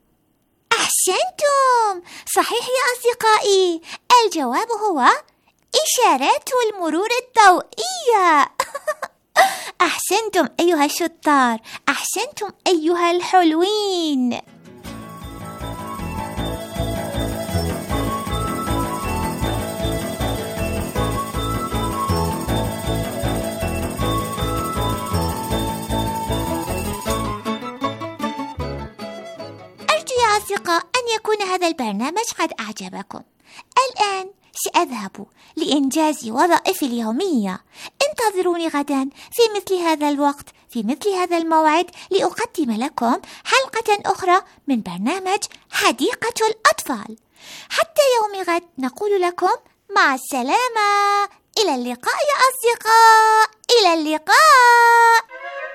أحسنتم، صحيح يا أصدقائي، الجواب هو إشارات المرور الضوئية. أحسنتم أيها الشطار، أحسنتم أيها الحلوين. أصدقاء أن يكون هذا البرنامج قد أعجبكم. الآن سأذهب لإنجاز وظائفي اليومية. انتظروني غدا في مثل هذا الوقت في مثل هذا الموعد لأقدم لكم حلقة أخرى من برنامج حديقة الأطفال. حتى يوم غد نقول لكم مع السلامة، إلى اللقاء يا أصدقاء، إلى اللقاء.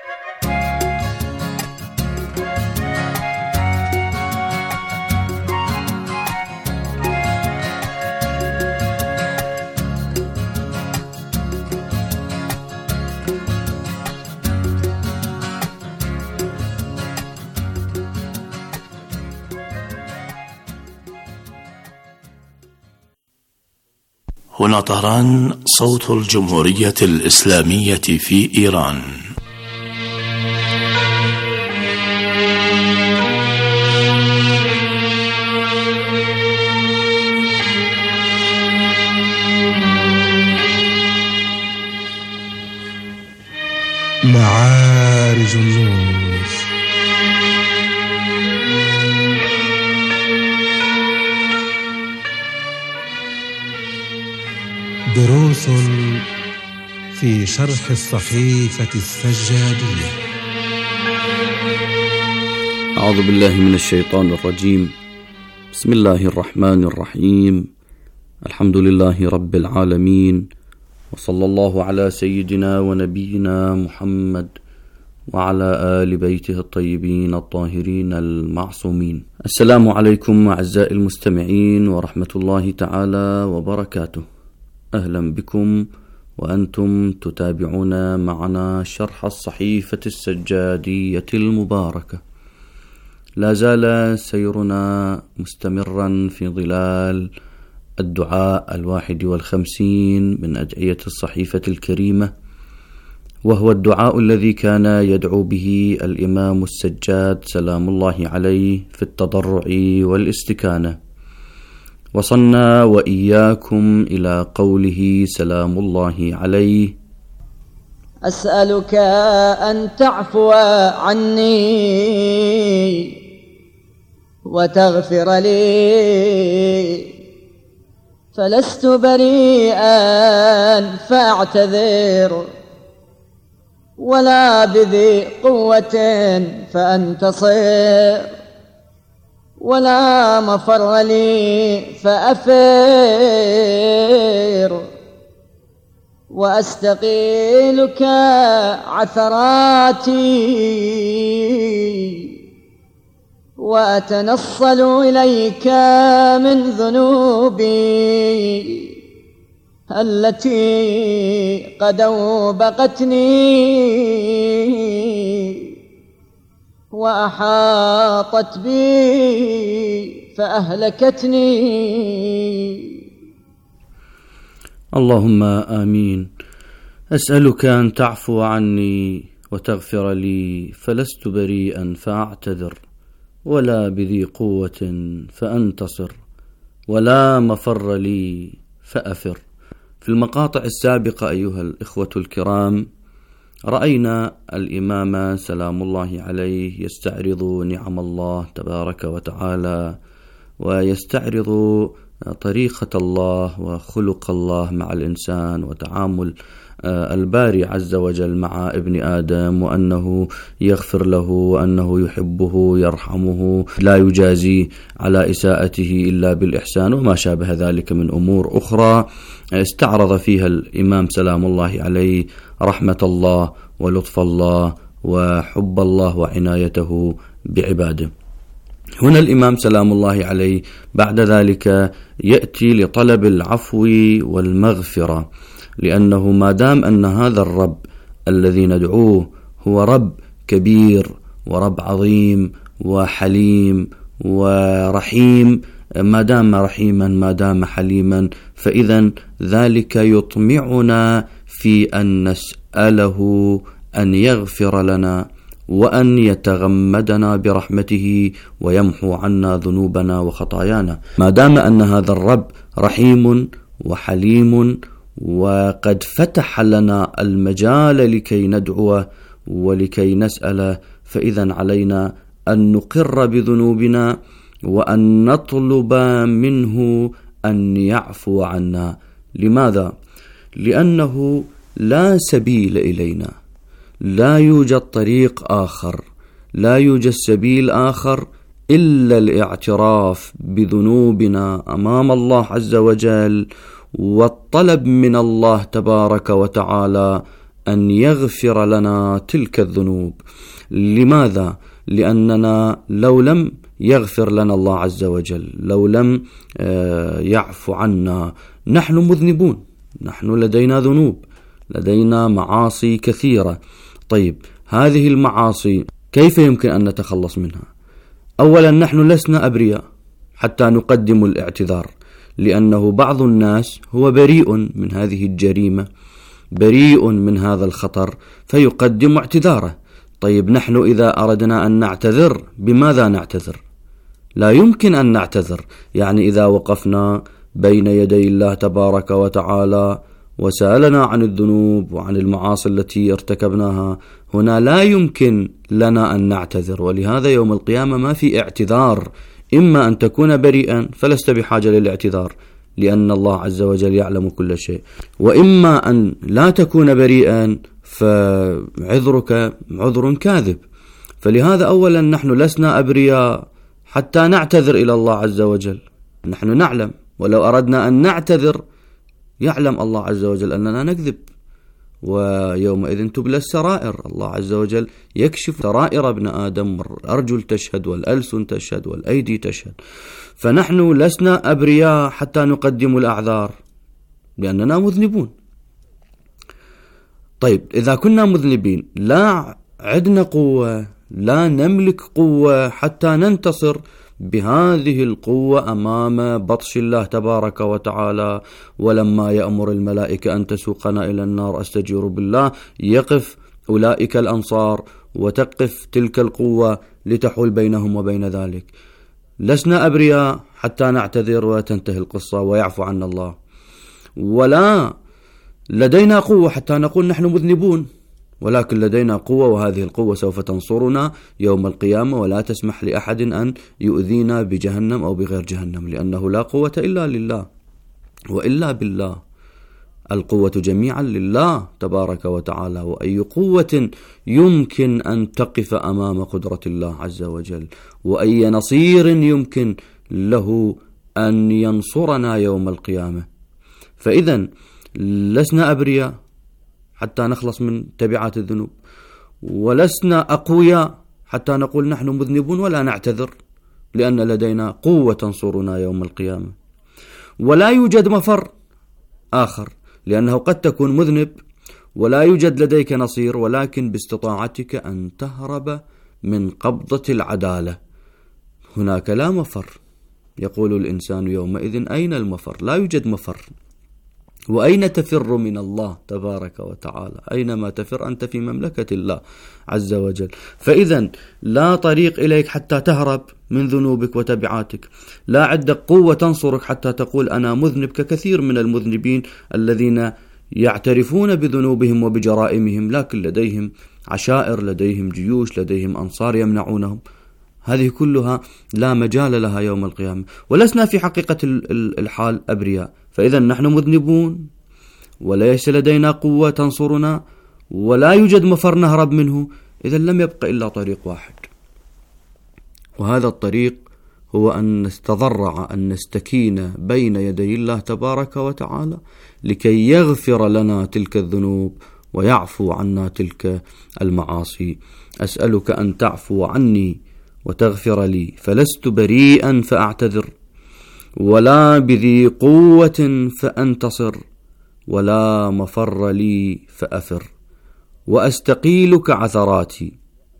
هنا طهران، صوت الجمهورية الإسلامية في إيران. معارج النور. دروس في شرح الصحيفة السجادية. أعوذ بالله من الشيطان الرجيم. بسم الله الرحمن الرحيم. الحمد لله رب العالمين، وصلى الله على سيدنا ونبينا محمد وعلى آل بيته الطيبين الطاهرين المعصومين. السلام عليكم أعزائي المستمعين ورحمة الله تعالى وبركاته. أهلا بكم وأنتم تتابعون معنا شرح الصحيفة السجادية المباركة. لا زال سيرنا مستمرا في ظلال الدعاء الواحد والخمسين من أدعية الصحيفة الكريمة، وهو الدعاء الذي كان يدعو به الإمام السجاد سلام الله عليه في التضرع والاستكانة. وصلنا وإياكم إلى قوله سلام الله عليه: أسألك أن تعفو عني وتغفر لي، فلست بريئا فأعتذر، ولا بذي قوة فأنتصر، ولا مفر لي فأفر، وأستقيلك عثراتي، وأتنصل إليك من ذنوبي التي قد أوبقتني وأحاطت بي فأهلكتني. اللهم آمين. أسألك أن تعفو عني وتغفر لي، فلست بريئا فأعتذر، ولا بذي قوة فأنتصر، ولا مفر لي فأفر. في المقاطع السابقة أيها الإخوة الكرام رأينا الإمام سلام الله عليه يستعرض نعم الله تبارك وتعالى، ويستعرض طريقة الله وخلق الله مع الإنسان، وتعامل الباري عز وجل مع ابن آدم، وأنه يغفر له، وأنه يحبه يرحمه، لا يجازي على إساءته إلا بالإحسان، وما شابه ذلك من أمور أخرى استعرض فيها الإمام سلام الله عليه رحمة الله ولطف الله وحب الله وعنايته بعباده. هنا الإمام سلام الله عليه بعد ذلك يأتي لطلب العفو والمغفرة، لأنه ما دام أن هذا الرب الذي ندعوه هو رب كبير ورب عظيم وحليم ورحيم، ما دام رحيما ما دام حليما، فإذا ذلك يطمعنا في أن نسأله أن يغفر لنا وأن يتغمدنا برحمته ويمحو عنا ذنوبنا وخطايانا. ما دام أن هذا الرب رحيم وحليم وقد فتح لنا المجال لكي ندعوه ولكي نسأله، فإذا علينا أن نقر بذنوبنا وأن نطلب منه أن يعفو عنا. لماذا؟ لأنه لا سبيل إلينا، لا يوجد طريق آخر، لا يوجد سبيل آخر إلا الاعتراف بذنوبنا أمام الله عز وجل، والطلب من الله تبارك وتعالى أن يغفر لنا تلك الذنوب. لماذا؟ لأننا لو لم يغفر لنا الله عز وجل، لو لم يعفو عنا، نحن مذنبون، نحن لدينا ذنوب، لدينا معاصي كثيرة. طيب هذه المعاصي كيف يمكن أن نتخلص منها؟ أولا نحن لسنا أبرياء حتى نقدم الاعتذار، لأنه بعض الناس هو بريء من هذه الجريمة، بريء من هذا الخطر، فيقدم اعتذاره. طيب نحن إذا أردنا أن نعتذر بماذا نعتذر؟ لا يمكن أن نعتذر. يعني إذا وقفنا بين يدي الله تبارك وتعالى وسألنا عن الذنوب وعن المعاصي التي ارتكبناها، هنا لا يمكن لنا أن نعتذر، ولهذا يوم القيامة ما في اعتذار. إما أن تكون بريئا فلست بحاجة للاعتذار لأن الله عز وجل يعلم كل شيء، وإما أن لا تكون بريئا فعذرك عذر كاذب. فلهذا أولا نحن لسنا أبرياء حتى نعتذر إلى الله عز وجل. نحن نعلم، ولو أردنا أن نعتذر يعلم الله عز وجل أننا نكذب، ويومئذ تبلى السرائر. الله عز وجل يكشف سرائر ابن آدم، والأرجل تشهد والألسن تشهد والأيدي تشهد. فنحن لسنا أبرياء حتى نقدم الأعذار لأننا مذنبون. طيب إذا كنا مذنبين لا عندنا قوة، لا نملك قوة حتى ننتصر بهذه القوة أمام بطش الله تبارك وتعالى. ولما يأمر الملائكة أن تسوقنا إلى النار أستجير بالله، يقف أولئك الأنصار وتقف تلك القوة لتحول بينهم وبين ذلك. لسنا أبرياء حتى نعتذر وتنتهي القصة ويعفو عنا الله، ولا لدينا قوة حتى نقول نحن مذنبون، ولكن لدينا قوة، وهذه القوة سوف تنصرنا يوم القيامة، ولا تسمح لأحد أن يؤذينا بجهنم أو بغير جهنم، لأنه لا قوة إلا لله وإلا بالله. القوة جميعا لله تبارك وتعالى، وأي قوة يمكن أن تقف أمام قدرة الله عز وجل، وأي نصير يمكن له أن ينصرنا يوم القيامة. فإذا لسنا أبرياء حتى نخلص من تبعات الذنوب، ولسنا أقوياء حتى نقول نحن مذنبون ولا نعتذر، لأن لدينا قوة تنصرنا يوم القيامة. ولا يوجد مفر آخر، لأنه قد تكون مذنب ولا يوجد لديك نصير، ولكن باستطاعتك أن تهرب من قبضة العدالة. هناك لا مفر. يقول الإنسان يومئذ أين المفر؟ لا يوجد مفر. وأين تفر من الله تبارك وتعالى؟ أينما تفر أنت في مملكة الله عز وجل. فإذا لا طريق إليك حتى تهرب من ذنوبك وتبعاتك، لا عندك قوة تنصرك حتى تقول أنا مذنب، ككثير من المذنبين الذين يعترفون بذنوبهم وبجرائمهم، لكن لديهم عشائر، لديهم جيوش، لديهم أنصار يمنعونهم. هذه كلها لا مجال لها يوم القيامة، ولسنا في حقيقة الحال أبرياء. فإذا نحن مذنبون وليس لدينا قوة تنصرنا، ولا يوجد مفر نهرب منه. إذا لم يبقى إلا طريق واحد، وهذا الطريق هو أن نتضرع، أن نستكين بين يدي الله تبارك وتعالى لكي يغفر لنا تلك الذنوب ويعفو عنا تلك المعاصي. أسألك أن تعفو عني وتغفر لي، فلست بريئا فأعتذر، ولا بذي قوة فأنتصر، ولا مفر لي فأفر، وأستقيلك عثراتي،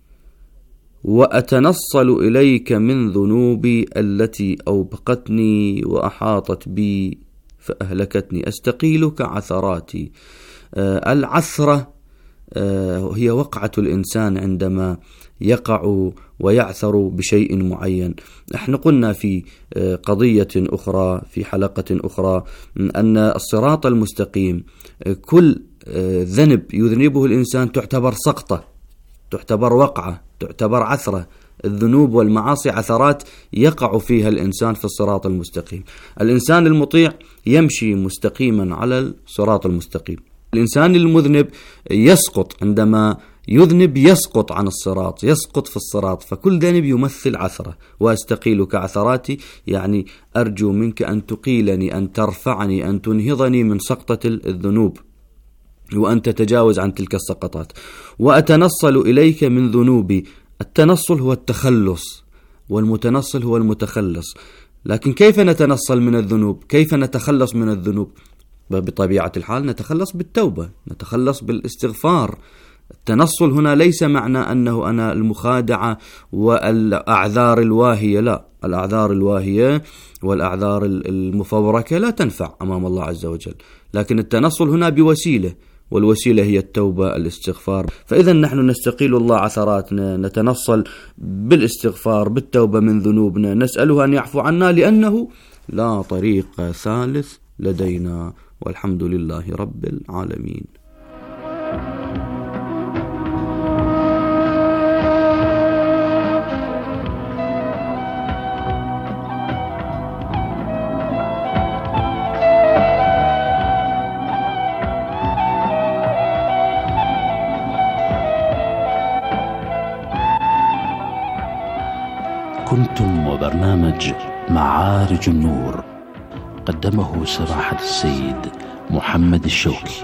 وأتنصل إليك من ذنوبي التي أوبقتني وأحاطت بي فأهلكتني. أستقيلك عثراتي. آه العثرة آه هي وقعة الإنسان عندما يقع ويعثر بشيء معين. احنا قلنا في قضية أخرى في حلقة أخرى أن الصراط المستقيم كل ذنب يذنبه الإنسان تعتبر سقطة، تعتبر وقعة، تعتبر عثرة. الذنوب والمعاصي عثرات يقع فيها الإنسان في الصراط المستقيم. الإنسان المطيع يمشي مستقيما على الصراط المستقيم. الإنسان المذنب يسقط، عندما يذنب يسقط عن الصراط، يسقط في الصراط. فكل ذنب يمثل عثرة. وأستقيلك عثراتي يعني أرجو منك أن تقيلني، أن ترفعني، أن تنهضني من سقطة الذنوب، وأن تتجاوز عن تلك السقطات. وأتنصل إليك من ذنوبي. التنصل هو التخلص، والمتنصل هو المتخلص. لكن كيف نتنصل من الذنوب؟ كيف نتخلص من الذنوب؟ بطبيعة الحال نتخلص بالتوبة، نتخلص بالاستغفار. التنصل هنا ليس معنى أنه أنا المخادعة والأعذار الواهية، لا، الأعذار الواهية والأعذار المفبركة لا تنفع أمام الله عز وجل، لكن التنصل هنا بوسيلة، والوسيلة هي التوبة، الاستغفار. فإذا نحن نستقيل الله عثراتنا، نتنصل بالاستغفار، بالتوبة من ذنوبنا، نسأله أن يعفو عنا، لأنه لا طريق ثالث لدينا، والحمد لله رب العالمين. كنتم وبرنامج معارج النور، قدمه سماحة السيد محمد الشوكي.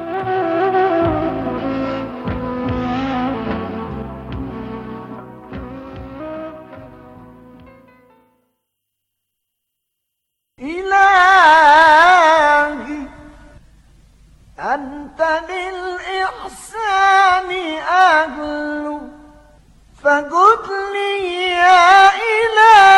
إلهي أنت للإحسان أهل، فقل لي يا إلهي